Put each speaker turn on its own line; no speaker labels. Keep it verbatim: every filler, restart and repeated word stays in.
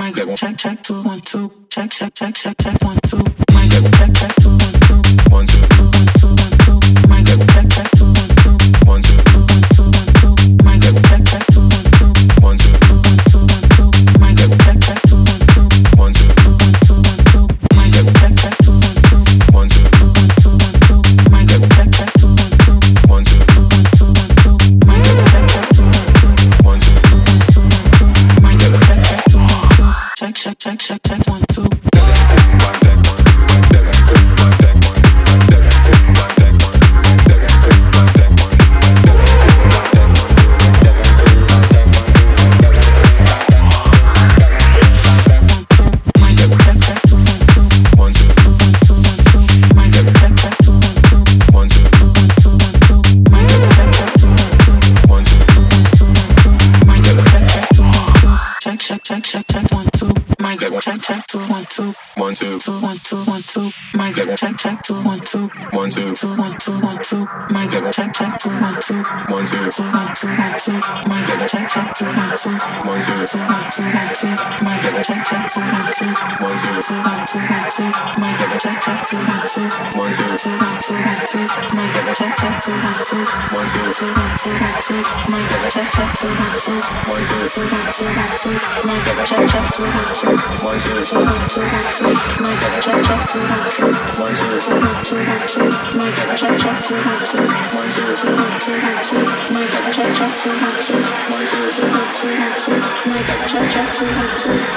check check two one two check check check check check one two mic check check two one two one two two one two one two mic check check two one two one two two one two one two mic check check two one two one two two one two one two mic check check two one two one two two one two one two mic check check two one two one two two one two one two mic check check two one two one two two one two one two mic check check two one two one two two one two one two mic check check two one two check check check check check one two check check check check one two mic check check two one two one two two one two one two mic check check two one two one two two one two one two mic check check two one two one two two one two one two mic check check two one two one two two one two one two mic check check two one two one two two one two one two mic check check two one two one two two one two one two mic check check two one two one two two one two one two mic check check two one two one two two one two one two mic check check two one two one two two one two one two mic check check two one two one two two one two one two mic check check two one two one two two one two one two mic check check two one two one two two one two one two mic check check two one two